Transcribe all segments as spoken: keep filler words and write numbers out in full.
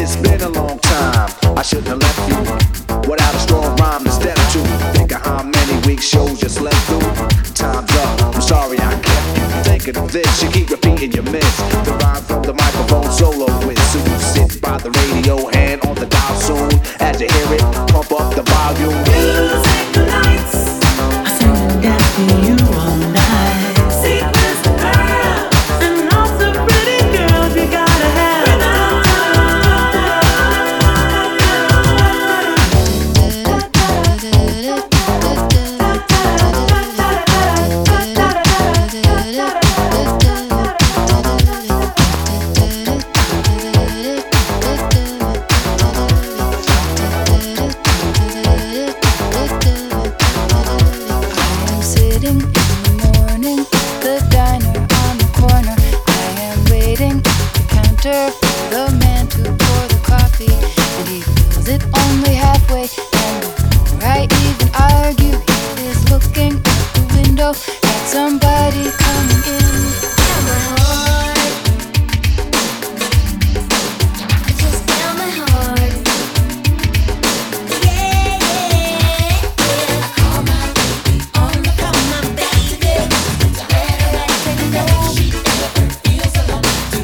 It's been a long time, I shouldn't have left you without a strong rhyme to step to. Think of how many weeks shows you slept through. Time's up, I'm sorry I kept you thinking of this. You keep repeating your miss. The rhyme from the microphone solo with. So you sit by the radio, hand on the dial soon. As you hear it, pump up the volume. Music lights, I sing and dance for you all night. Secrets the girl, and all the pretty girls you gotta have. The man to pour the coffee, and he fills it only halfway. And before I even argue, he is looking out the window at somebody coming in. Down my heart, just down my heart. Yeah, yeah, yeah. I call my baby on the phone, my baby. Let her let me know she never feels alone.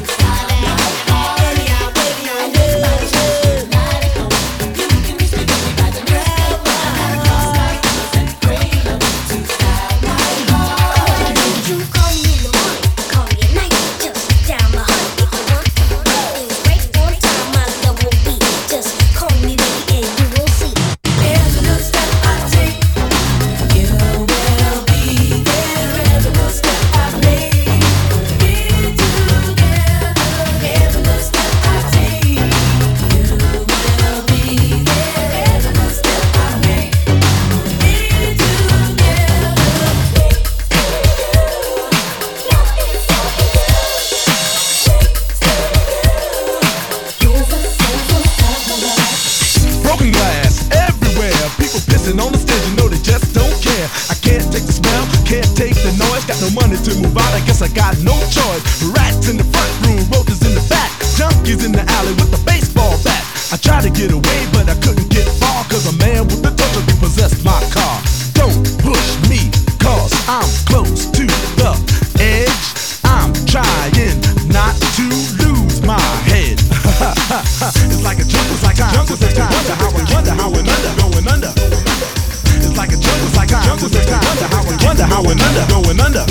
I got no choice. Rats in the front room, roaches in the back, junkies in the alley with a baseball bat. I tried to get away, but I couldn't get far, cause a man with a touch repossessed my car. Don't push me, cause I'm close to the edge. I'm trying not to lose my head. It's like a jungle, it's like a jungle, it's time. Wonder how I wonder how we're under, going under. It's like a jungle, it's like a jungle, it's time. Wonder how I wonder how we're under, going under.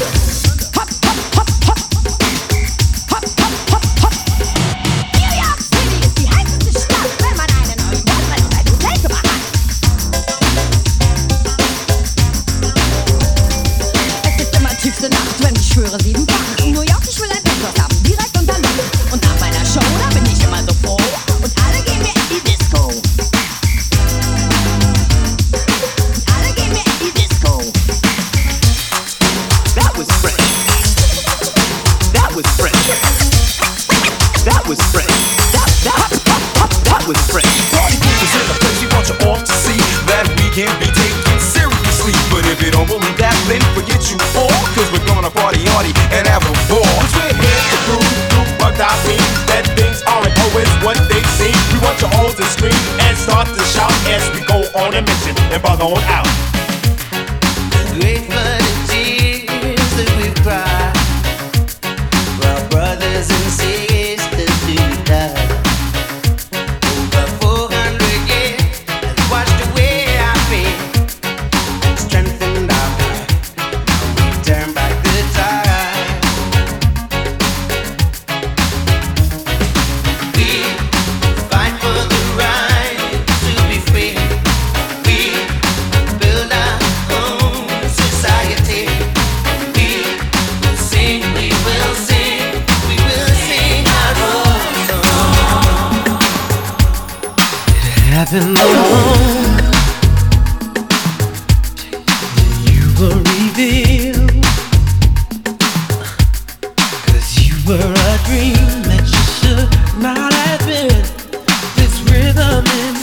Ich schwöre siebenfach. New York, ich will ein Penthouse haben, direkt unter Luft. Und nach meiner Show, da bin ich immer so froh. Und alle gehen mir in die Disco. Und alle gehen mir in die Disco. That was fresh. That was fresh. That was fresh. That, that, that, that was fresh. Party people's in the place, we want you all to see that we can be taken seriously. But if you don't believe that, then forget you all. Cause we're gonna party hardy and have a ball. Cause we're here to prove through bugged out me that things aren't always what they seem. We want you all to scream and start to shout as we go on a mission and bug on out. Great for the tears that we've cried, for our brothers and sisters who died. Over four hundred years has washed away our fear and strengthened our pride. Now we turn back the tide. We fight for the right to be free. We build our own society. We will sing, we will sing, we will sing our own song. It happened alone. You were revealed, cause you were a dream that you should not have been. This rhythm in